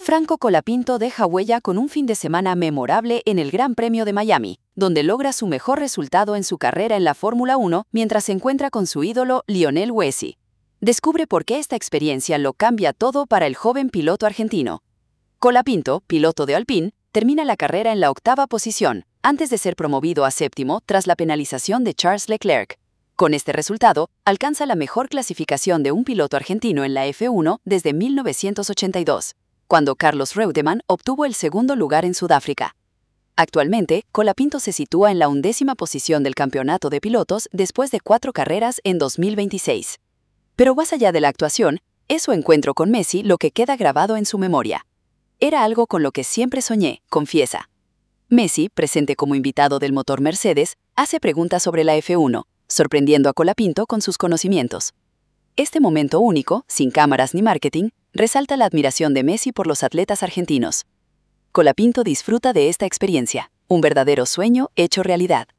Franco Colapinto deja huella con un fin de semana memorable en el Gran Premio de Miami, donde logra su mejor resultado en su carrera en la Fórmula 1 mientras se encuentra con su ídolo Lionel Messi. Descubre por qué esta experiencia lo cambia todo para el joven piloto argentino. Colapinto, piloto de Alpine, termina la carrera en la 8ª posición, antes de ser promovido a 7º tras la penalización de Charles Leclerc. Con este resultado, alcanza la mejor clasificación de un piloto argentino en la F1 desde 1982. Cuando Carlos Reutemann obtuvo el 2º lugar en Sudáfrica. Actualmente, Colapinto se sitúa en la 11ª posición del campeonato de pilotos después de 4 carreras en 2026. Pero más allá de la actuación, es su encuentro con Messi lo que queda grabado en su memoria. Era algo con lo que siempre soñé, confiesa. Messi, presente como invitado del motor Mercedes, hace preguntas sobre la F1, sorprendiendo a Colapinto con sus conocimientos. Este momento único, sin cámaras ni marketing, resalta la admiración de Messi por los atletas argentinos. Colapinto disfruta de esta experiencia, un verdadero sueño hecho realidad.